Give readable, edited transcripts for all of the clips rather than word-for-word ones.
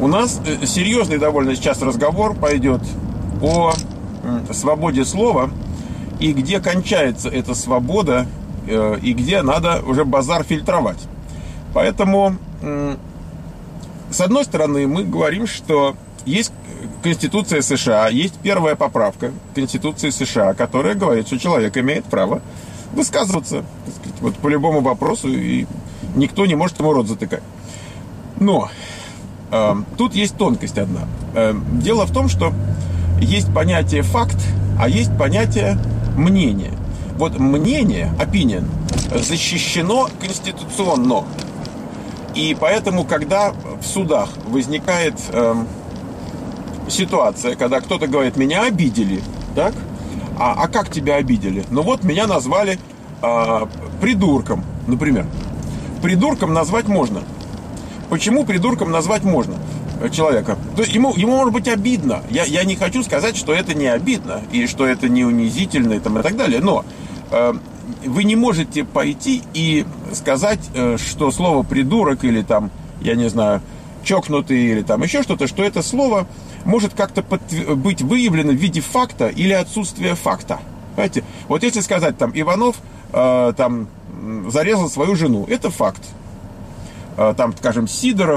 У нас серьезный довольно сейчас разговор пойдет о свободе слова и где кончается эта свобода, и где надо уже базар фильтровать. Поэтому, с одной стороны, мы говорим, что есть Конституция США, есть первая поправка Конституции США, которая говорит, что человек имеет право высказываться, так сказать, вот по любому вопросу, и никто не может ему рот затыкать. Но тут есть тонкость одна. Дело в том, что есть понятие факт, а есть понятие мнение. Вот мнение, opinion, защищено конституционно. И поэтому, когда в судах возникает ситуация, когда кто-то говорит, меня обидели, так? А как тебя обидели? Ну вот, меня назвали придурком, например. Придурком назвать можно. Почему придурком назвать можно человека? То есть ему может быть обидно. Я не хочу сказать, что это не обидно, и что это не унизительно, и так далее. Но вы не можете пойти и сказать, что слово «придурок» или там, я не знаю, «чокнутый» или там еще что-то, что это слово может как-то быть выявлено в виде факта или отсутствия факта. Понимаете? Вот если сказать, там, Иванов там зарезал свою жену, это факт. Там, скажем, Сидоров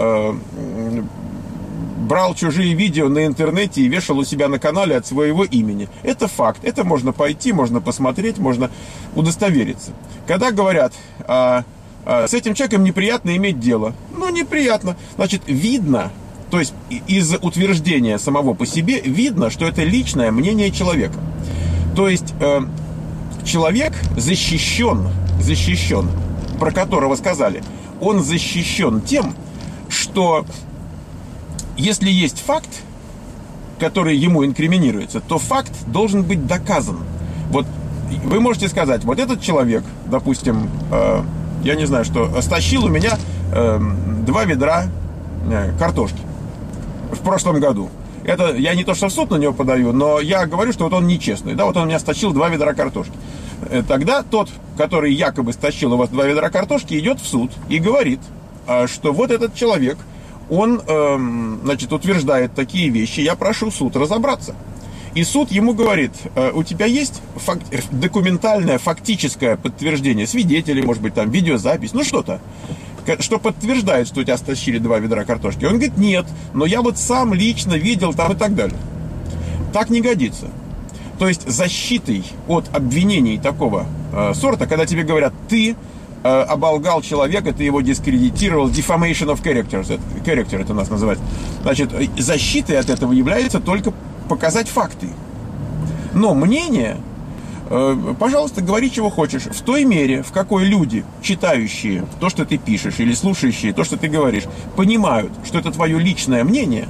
брал чужие видео на интернете и вешал у себя на канале от своего имени. Это факт. Это можно пойти, можно посмотреть, можно удостовериться. Когда говорят, с этим человеком неприятно иметь дело. Ну, неприятно. Значит, видно, то есть из утверждения самого по себе видно, что это личное мнение человека. То есть человек защищен, про которого сказали, он защищен тем, что если есть факт, который ему инкриминируется, то факт должен быть доказан. Вот вы можете сказать, вот этот человек, допустим, я не знаю, что, стащил у меня 2 ведра картошки в прошлом году. Это я не то что в суд на него подаю, но я говорю, что вот он нечестный. Да, вот он у меня стащил 2 ведра картошки. Тогда тот, который якобы стащил у вас 2 ведра картошки, идет в суд и говорит, что вот этот человек, он, значит, утверждает такие вещи, я прошу суд разобраться. И суд ему говорит, у тебя есть документальное, фактическое подтверждение, свидетели, может быть, там, видеозапись, ну что-то, что подтверждает, что у тебя стащили 2 ведра картошки. Он говорит, нет, но я вот сам лично видел там и так далее. Так не годится. То есть защитой от обвинений такого сорта, когда тебе говорят, ты оболгал человека, ты его дискредитировал, defamation of character это у нас называется. Значит, защитой от этого является только показать факты. Но мнение, пожалуйста, говори, чего хочешь, в той мере, в какой люди, читающие то, что ты пишешь, или слушающие то, что ты говоришь, понимают, что это твое личное мнение,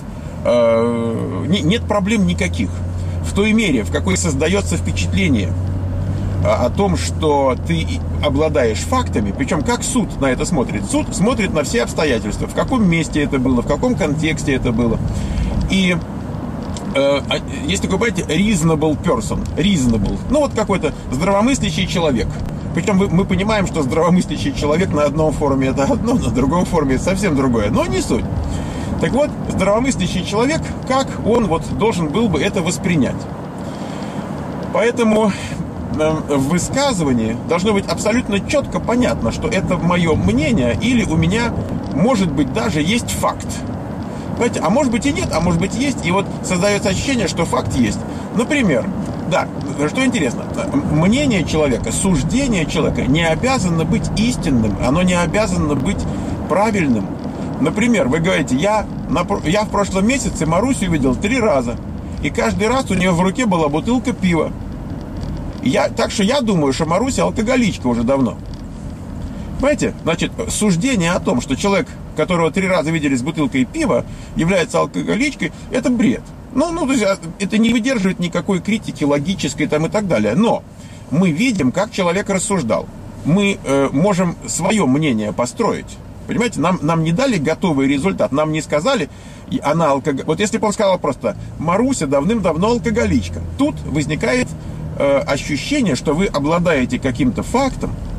нет проблем никаких. В той мере, в какой создается впечатление о том, что ты обладаешь фактами, причем как суд на это смотрит? Суд смотрит на все обстоятельства, в каком месте это было, в каком контексте это было. И есть такой, понимаете, reasonable person, reasonable, ну вот какой-то здравомыслящий человек. Причем мы понимаем, что здравомыслящий человек на одном форуме это одно, на другом форуме это совсем другое, но не суть. Так вот, здравомыслящий человек, как он вот должен был бы это воспринять? Поэтому в высказывании должно быть абсолютно четко понятно, что это мое мнение, или у меня, может быть, даже есть факт. Понимаете? А может быть и нет, а может быть есть, и вот создается ощущение, что факт есть. Например, да, что интересно, мнение человека, суждение человека не обязано быть истинным, оно не обязано быть правильным. Например, вы говорите, я в прошлом месяце Марусю видел 3 раза, и каждый раз у нее в руке была бутылка пива. Так что я думаю, что Маруся алкоголичка уже давно. Понимаете? Значит, суждение о том, что человек, которого 3 раза видели с бутылкой пива, является алкоголичкой, это бред. То есть это не выдерживает никакой критики логической там и так далее. Но мы видим, как человек рассуждал. Мы можем свое мнение построить. Понимаете, нам не дали готовый результат, нам не сказали, она алкоголичка. Вот если бы он сказал просто, Маруся давным-давно алкоголичка, тут возникает ощущение, что вы обладаете каким-то фактом,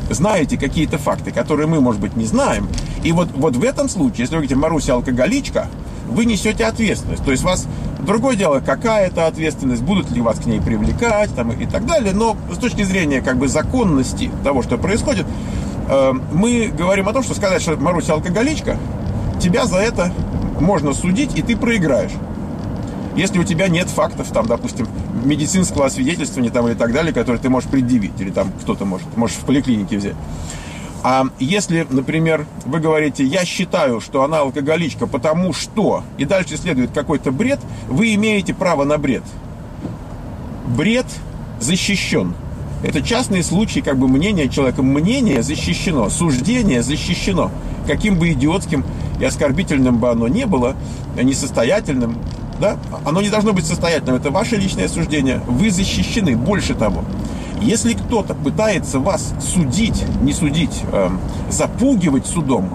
знаете какие-то факты, которые мы, может быть, не знаем. И вот в этом случае, если вы говорите «Маруся алкоголичка», вы несете ответственность. То есть вас другое дело, какая это ответственность, будут ли вас к ней привлекать там, и так далее. Но с точки зрения как бы законности того, что происходит, мы говорим о том, что сказать, что Маруся алкоголичка, тебя за это можно судить, и ты проиграешь. Если у тебя нет фактов, там, допустим, медицинского освидетельствования там, и так далее, которые ты можешь предъявить, или там кто-то можешь в поликлинике взять. А если, например, вы говорите, я считаю, что она алкоголичка, потому что, и дальше следует какой-то бред, вы имеете право на бред. Бред защищен. Это частный случай, как бы мнения человека. Мнение защищено, суждение защищено. Каким бы идиотским и оскорбительным бы оно ни было, несостоятельным, да, оно не должно быть состоятельным. Это ваше личное суждение. Вы защищены. Больше того, если кто-то пытается вас судить, не судить, запугивать судом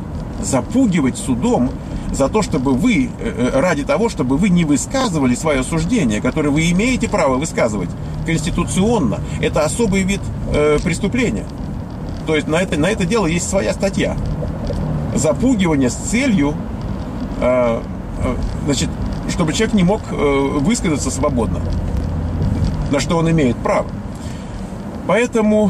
за то, чтобы вы, ради того, чтобы вы не высказывали свое суждение, которое вы имеете право высказывать конституционно, это особый вид преступления. То есть на это дело есть своя статья. Запугивание с целью, значит, чтобы человек не мог высказаться свободно, на что он имеет право. Поэтому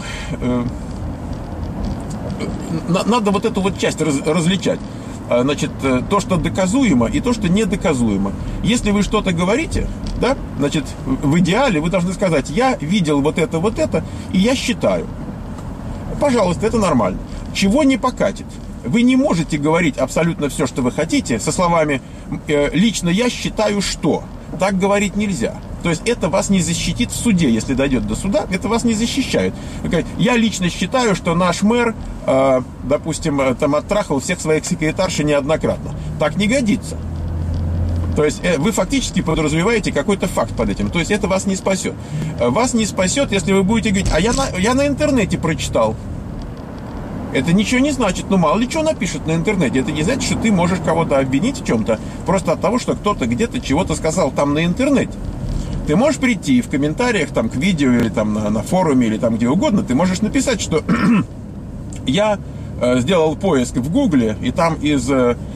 надо вот эту вот часть различать. Значит, то, что доказуемо, и то, что недоказуемо. Если вы что-то говорите, да, значит, в идеале вы должны сказать, я видел вот это, и я считаю. Пожалуйста, это нормально. Чего не покатит? Вы не можете говорить абсолютно все, что вы хотите, со словами «лично я считаю, что». Так говорить нельзя. То есть это вас не защитит в суде, если дойдет до суда, это вас не защищает. Я лично считаю, что наш мэр, допустим, там оттрахал всех своих секретарш неоднократно. Так не годится. То есть вы фактически подразумеваете какой-то факт под этим. То есть это вас не спасет. Вас не спасет, если вы будете говорить, а я на интернете прочитал. Это ничего не значит, ну мало ли что напишет на интернете. Это не значит, что ты можешь кого-то обвинить в чем-то просто от того, что кто-то где-то чего-то сказал там на интернете. Ты можешь прийти в комментариях там к видео или там на форуме или там где угодно, ты можешь написать, что я сделал поиск в Гугле, и там из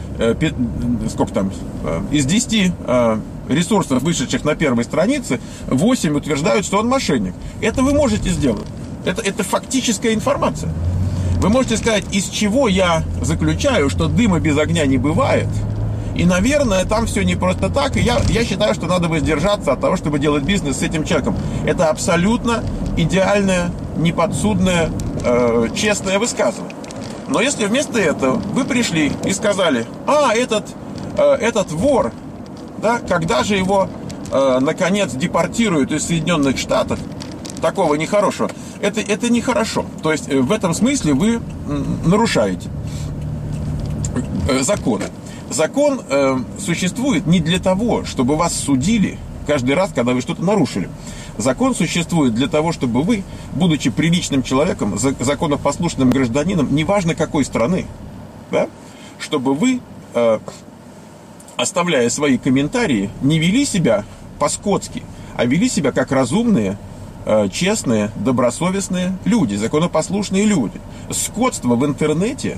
10 ресурсов, вышедших на первой странице, 8 утверждают, что он мошенник. Это вы можете сделать. Это фактическая информация. Вы можете сказать, из чего я заключаю, что дыма без огня не бывает. И, наверное, там все не просто так. И я считаю, что надо воздержаться от того, чтобы делать бизнес с этим человеком. Это абсолютно идеальное, неподсудное, честное высказывание. Но если вместо этого вы пришли и сказали, этот вор, да, когда же его, наконец, депортируют из Соединенных Штатов, такого нехорошего, это нехорошо. То есть в этом смысле вы нарушаете законы. Закон существует не для того, чтобы вас судили каждый раз, когда вы что-то нарушили. Закон существует для того, чтобы вы, будучи приличным человеком, законопослушным гражданином, неважно какой страны, да, чтобы вы, оставляя свои комментарии, не вели себя по-скотски, а вели себя как разумные, честные, добросовестные люди, законопослушные люди. Скотство в интернете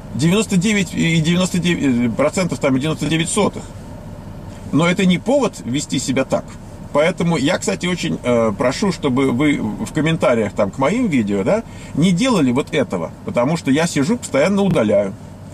99,99%, там, 99 сотых. Но это не повод вести себя так. Поэтому я, кстати, очень прошу, чтобы вы в комментариях там, к моим видео, да, не делали вот этого. Потому что я сижу, постоянно удаляю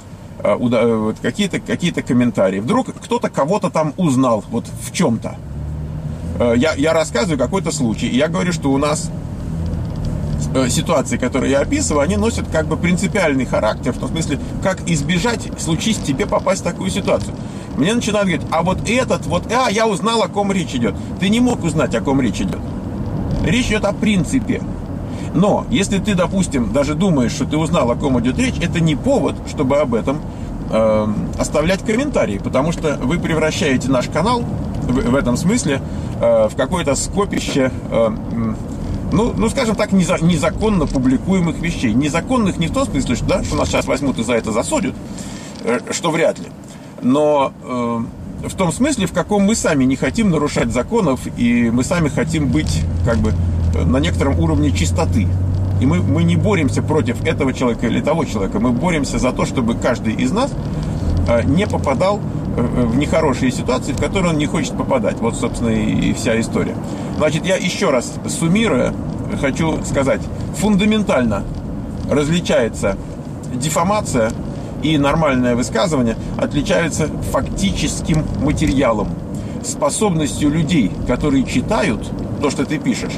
какие-то комментарии. Вдруг кто-то кого-то там узнал вот в чем-то. Я рассказываю какой-то случай, и я говорю, что у нас ситуации, которые я описываю, они носят как бы принципиальный характер, в том смысле, как избежать, случись тебе попасть в такую ситуацию. Мне начинают говорить, я узнал, о ком речь идет. Ты не мог узнать, о ком речь идет. Речь идет о принципе. Но, если ты, допустим, даже думаешь, что ты узнал, о ком идет речь, это не повод, чтобы об этом оставлять комментарии, потому что вы превращаете наш канал в этом смысле в какое-то скопище, скажем так, незаконно публикуемых вещей. Незаконных не в том смысле, что нас сейчас возьмут и за это засудят, что вряд ли, но в том смысле, в каком мы сами не хотим нарушать законов, и мы сами хотим быть как бы на некотором уровне чистоты. И мы не боремся против этого человека или того человека. Мы боремся за то, чтобы каждый из нас не попадал в нехорошие ситуации, в которые он не хочет попадать. Вот, собственно, и вся история. Значит, я еще раз суммируя, хочу сказать, фундаментально различается диффамация и нормальное высказывание, отличаются фактическим материалом, способностью людей, которые читают то, что ты пишешь,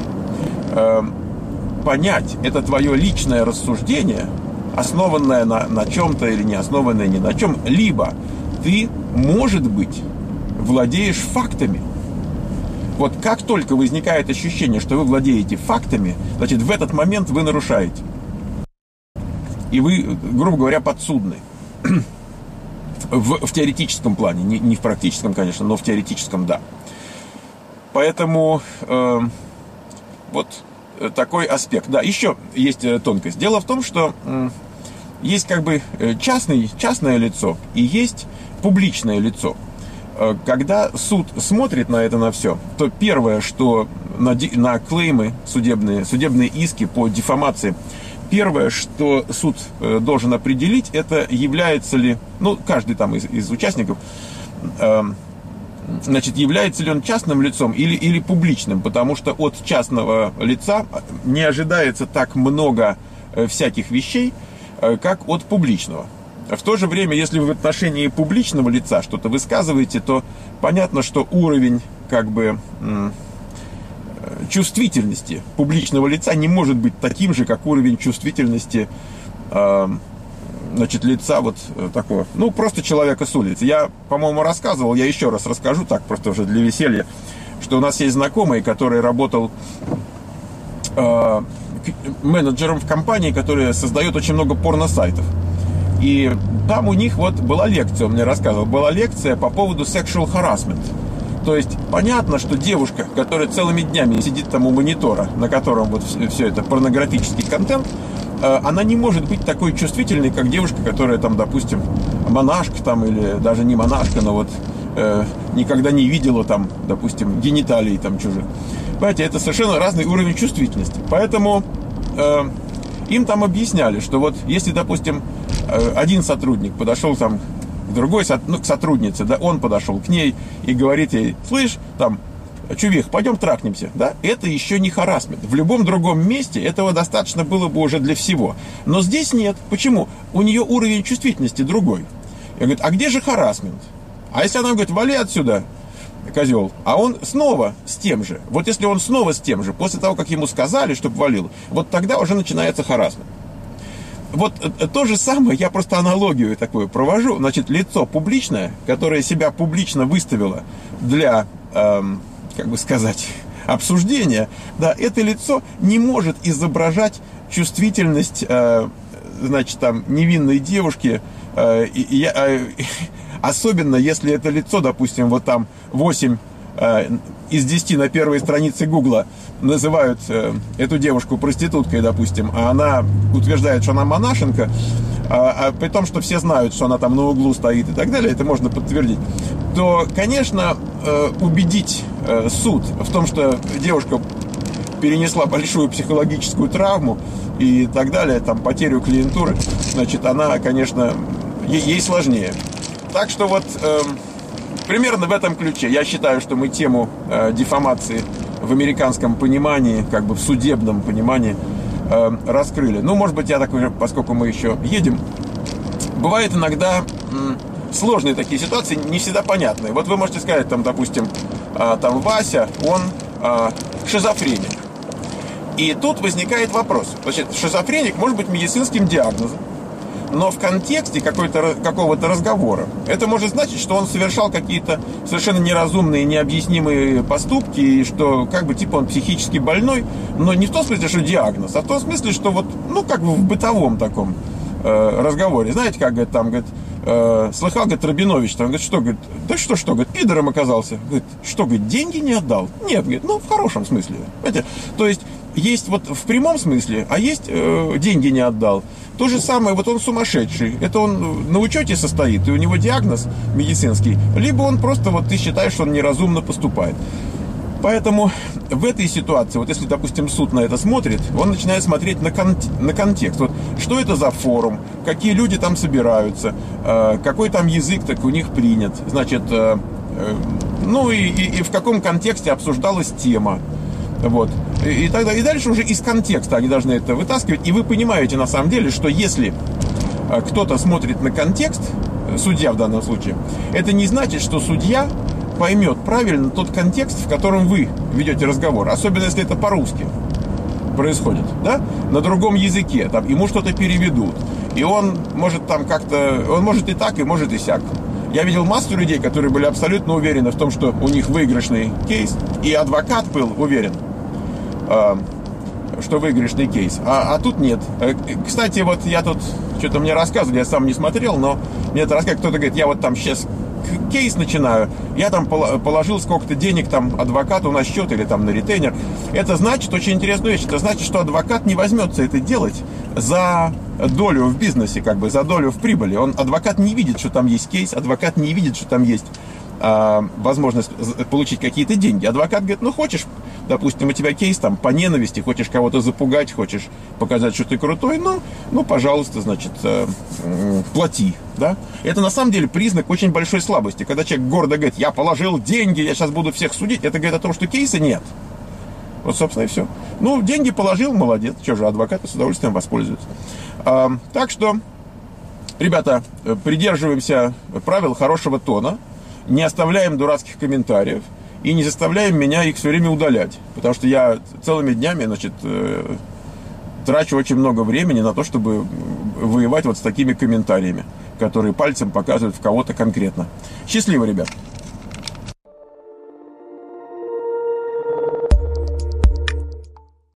понять, это твое личное рассуждение, основанное на чем-то или не основанное ни на чем, либо ты, может быть, владеешь фактами. Вот как только возникает ощущение, что вы владеете фактами, значит, в этот момент вы нарушаете. И вы, грубо говоря, подсудны. В теоретическом плане, не в практическом, конечно, но в теоретическом, да. Поэтому вот такой аспект. Да, еще есть тонкость. Дело в том, что есть как бы частное лицо и есть публичное лицо. Когда суд смотрит на это на все, то первое, что на клеймы судебные иски по диффамации, первое, что суд должен определить, это является ли, каждый там из участников, значит, является ли он частным лицом или публичным, потому что от частного лица не ожидается так много всяких вещей, как от публичного. В то же время, если вы в отношении публичного лица что-то высказываете, то понятно, что уровень как бы чувствительности публичного лица не может быть таким же, как уровень чувствительности значит, лица вот такого, просто человека с улицы. Я, по-моему, рассказывал, я еще раз расскажу, так, просто уже для веселья, что у нас есть знакомый, который работал менеджером в компании, которая создает очень много порно-сайтов. И там у них вот была лекция, он мне рассказывал, была лекция по поводу sexual harassment. То есть понятно, что девушка, которая целыми днями сидит там у монитора, на котором вот все это порнографический контент, она не может быть такой чувствительной, как девушка, которая там, допустим, монашка там, или даже не монашка, но вот никогда не видела там, допустим, гениталий там чужих. Понимаете, это совершенно разный уровень чувствительности. Поэтому им там объясняли, что вот если, допустим, один сотрудник подошел там к другой к сотруднице, да, он подошел к ней и говорит ей: слышь, там, чувих, пойдем трахнемся, да, это еще не харассмент. В любом другом месте этого достаточно было бы уже для всего. Но здесь нет. Почему? У нее уровень чувствительности другой. Я говорю: а где же харассмент? А если она говорит: вали отсюда, козел, а он снова с тем же. Вот если он снова с тем же, после того, как ему сказали, чтобы валил, вот тогда уже начинается харассмент. Вот то же самое, я просто аналогию такую провожу. Значит, лицо публичное, которое себя публично выставило для, как бы сказать, обсуждения, да, это лицо не может изображать чувствительность, значит, там, невинной девушки, особенно если это лицо, допустим, вот там 8 из 10 на первой странице Гугла называют эту девушку проституткой, допустим, а она утверждает, что она монашенка, при том, что все знают, что она там на углу стоит и так далее, это можно подтвердить, то, конечно, убедить суд в том, что девушка перенесла большую психологическую травму и так далее, там, потерю клиентуры, значит, она, конечно, ей сложнее. Так что вот примерно в этом ключе я считаю, что мы тему диффамации в американском понимании, как бы в судебном понимании раскрыли. Может быть, я так уже, поскольку мы еще едем, бывает иногда сложные такие ситуации, не всегда понятные. Вот вы можете сказать, там, допустим, там Вася, он шизофреник. И тут возникает вопрос. Значит, шизофреник может быть медицинским диагнозом, но в контексте какого-то разговора это может значить, что он совершал какие-то совершенно неразумные, необъяснимые поступки, и что как бы типа он психически больной, но не в том смысле, что диагноз, а в том смысле, что вот, как бы в бытовом таком разговоре. Знаете, как, говорит, там, говорит, слыхал, говорит, Рабинович, там, говорит, что, говорит, да что, говорит, пидором оказался. Говорит, что, говорит, деньги не отдал? Нет, говорит, в хорошем смысле. Понимаете? То есть вот в прямом смысле, а есть деньги не отдал. То же самое, вот он сумасшедший. Это он на учете состоит, и у него диагноз медицинский. Либо он просто, вот ты считаешь, что он неразумно поступает. Поэтому в этой ситуации, вот если, допустим, суд на это смотрит, он начинает смотреть на контекст. Вот, что это за форум, какие люди там собираются, какой там язык так у них принят, значит, ну и в каком контексте обсуждалась тема. Вот. И тогда, и дальше уже из контекста они должны это вытаскивать. И вы понимаете на самом деле, что если кто-то смотрит на контекст, судья в данном случае, это не значит, что судья поймет правильно тот контекст, в котором вы ведете разговор. Особенно, если это по-русски происходит, да? На другом языке, там, ему что-то переведут. И он может там как-то, он может и так, и может и сяк. Я видел массу людей, которые были абсолютно уверены в том, что у них выигрышный кейс, и адвокат был уверен, что выигрышный кейс, а тут нет. Кстати, вот я тут, что-то мне рассказывали, я сам не смотрел, но мне это рассказывает, кто-то говорит, я вот там сейчас кейс начинаю, я там положил сколько-то денег там адвокату на счет или там на ретейнер. Это значит очень интересную вещь. Это значит, что адвокат не возьмется это делать за долю в бизнесе, как бы за долю в прибыли. Адвокат не видит, что там есть кейс, адвокат не видит, что там есть возможность получить какие-то деньги. Адвокат говорит, ну хочешь, допустим, у тебя кейс там по ненависти, хочешь кого-то запугать, хочешь показать, что ты крутой, ну пожалуйста, значит, плати, да? Это на самом деле признак очень большой слабости. Когда человек гордо говорит, я положил деньги, я сейчас буду всех судить, это говорит о том, что кейса нет. Вот, собственно, и все. Ну, деньги положил, молодец. Что же, адвокаты с удовольствием воспользуются. Так что, ребята, придерживаемся правил хорошего тона, не оставляем дурацких комментариев и не заставляем меня их все время удалять. Потому что я целыми днями, значит, трачу очень много времени на то, чтобы воевать вот с такими комментариями, которые пальцем показывают в кого-то конкретно. Счастливо, ребят!